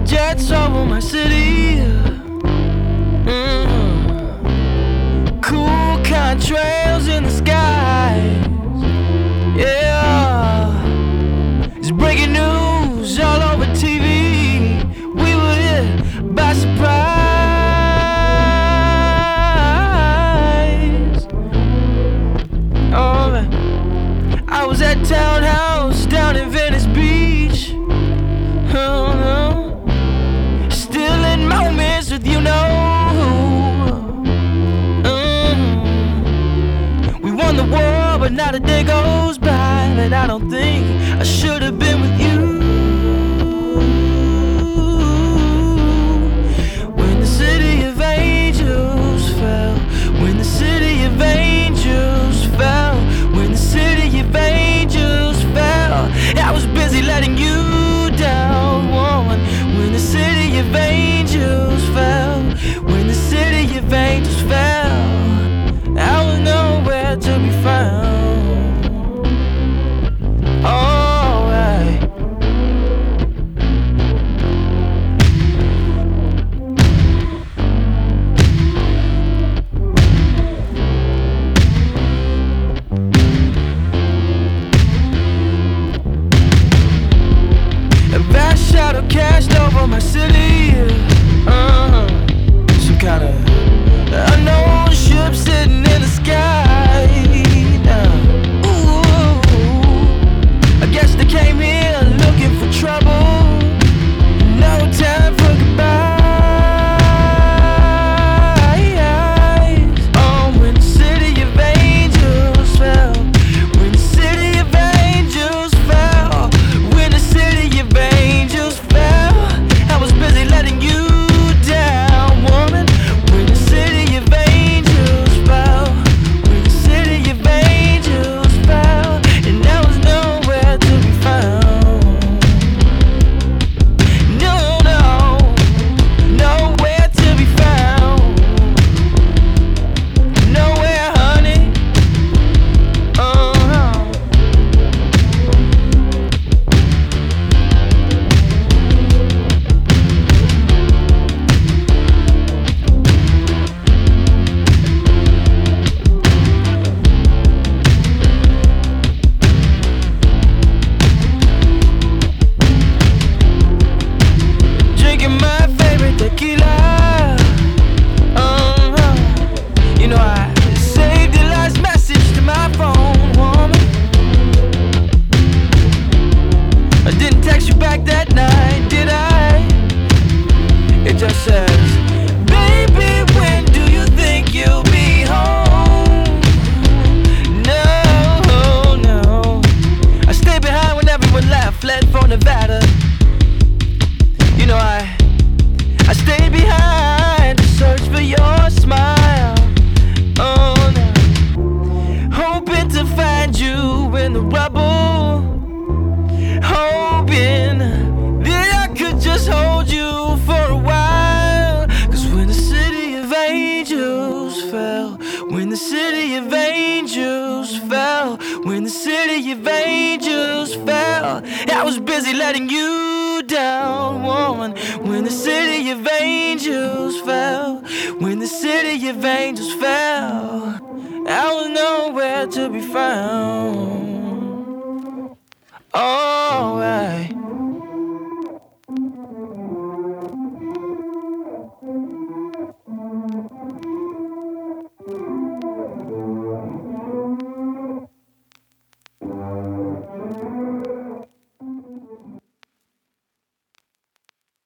Jets over my city. Cool contrails in the skies. Yeah, it's breaking news all over TV. We were hit by surprise. Oh man, I was at Townhouse down in Venice Beach. Oh no, still in moments with you know who. We won the war, but not a day goes by that I don't think I should have been with you. When the city of angels fell, when the city of angels fell, when the city of angels fell, I was busy letting you down, woman. When the city of angels fell, when the city of angels fell, I was nowhere to be found. Alright. A vast shadow cast over my city. Some kind of unknown ship sitting in the sky. Ooh, I guess they came here looking for trouble. No time for goodbyes. Oh, when the city of angels fell, when the city of angels fell, when the city of angels fell, I was busy letting you down, woman. When the city of angels fell, when the city of angels fell, and I was nowhere to be found. No, no, nowhere to be found. Nowhere, honey. Drinking my favorite tequila. You know I saved your last message to my phone, woman. I didn't text you back that night, did I? It just says, baby, when do you think you'll be home? No, no, I stayed behind when everyone left, fled for Nevada. You know I stayed behind to search for your smile. Oh no, hoping to find you in the rubble, hoping that I could just hold you for a while. 'Cause when the city of angels fell, when the city of angels fell, when the city of angels fell, I was busy letting you down, woman. When the city of angels fell, when the city of angels fell, I was nowhere to be found. Oh,